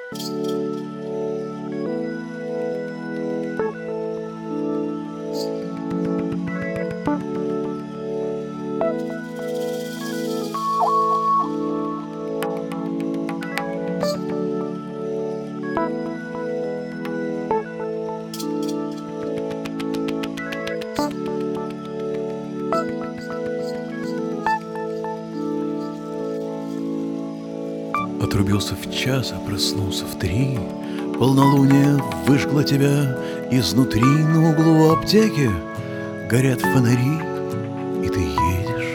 Отрубился в час, а проснулся в 3. Полнолуние выжгло тебя изнутри. На углу аптеки горят фонари, и ты едешь.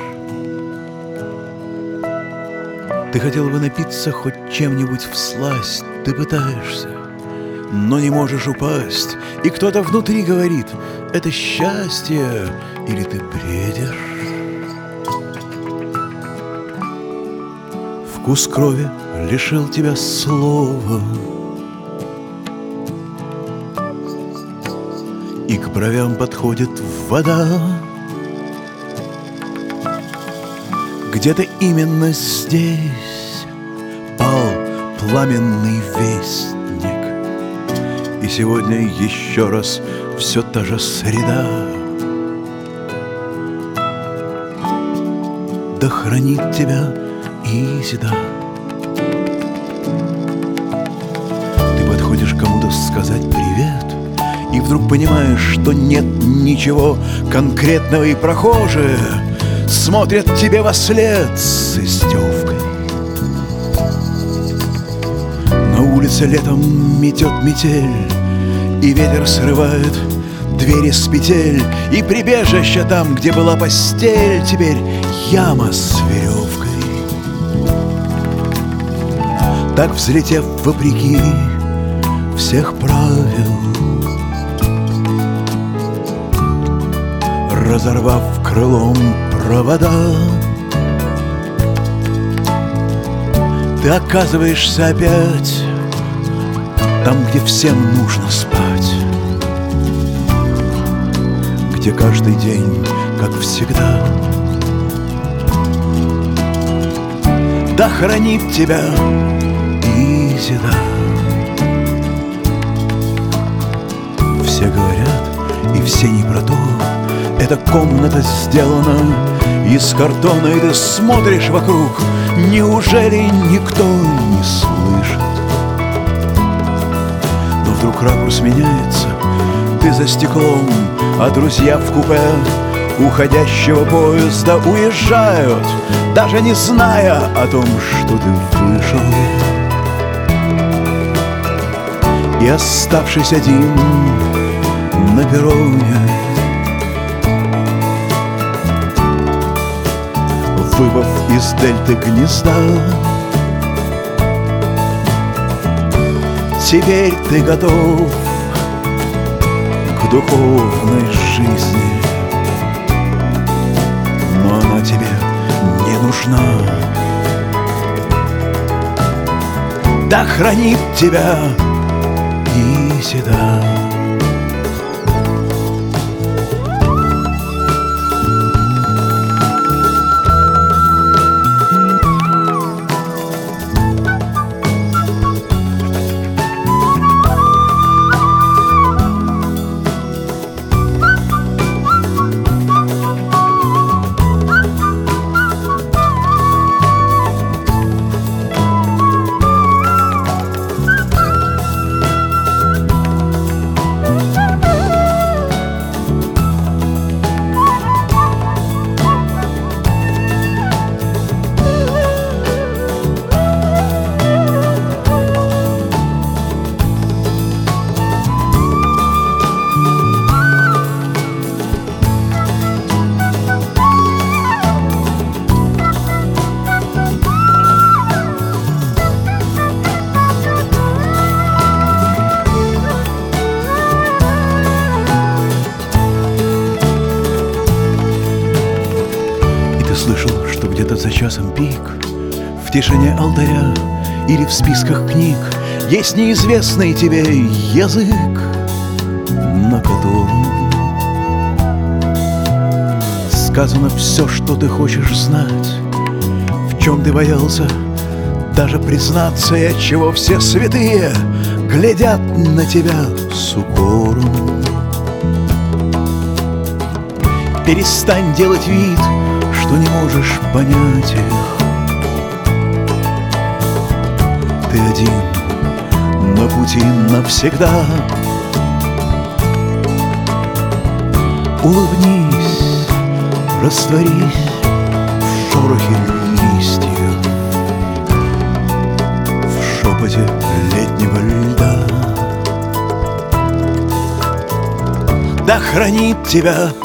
Ты хотел бы напиться хоть чем-нибудь всласть. Ты пытаешься, но не можешь упасть. И кто-то внутри говорит: это счастье или ты бредишь? Вкус крови лишил тебя слова, и к бровям подходит вода. Где-то именно здесь пал пламенный вестник, и сегодня еще раз все та же среда. Да хранит тебя Изида. Ты подходишь кому-то сказать привет, и вдруг понимаешь, что нет ничего конкретного, и прохожие смотрят тебе вослед с издевкой. На улице летом метет метель, и ветер срывает двери с петель, и прибежище там, где была постель, теперь яма с веревкой. Так, взлетев вопреки всех правил, разорвав крылом провода, ты оказываешься опять там, где всем нужно спать, где каждый день, как всегда. Да хранит тебя Изида. Все говорят, и все не про то. Эта комната сделана из картона, и ты смотришь вокруг, неужели никто не слышит? Но вдруг ракурс меняется, ты за стеклом, а друзья в купе уходящего поезда уезжают, даже не зная о том, что ты вышел. И оставшись один на перроне, выбыв из дельты гнезда, теперь ты готов к духовной жизни, но она тебе не нужна. Да хранит тебя Изида. Слышал, что где-то за часом пик, в тишине алтаря или в списках книг, есть неизвестный тебе язык, на котором сказано все, что ты хочешь знать, в чем ты боялся даже признаться, и отчего все святые глядят на тебя с укором. Перестань делать вид, что не можешь понять их. Ты один на пути навсегда. Улыбнись, растворись в шорохе листьев, в шепоте летнего льда. Да хранит тебя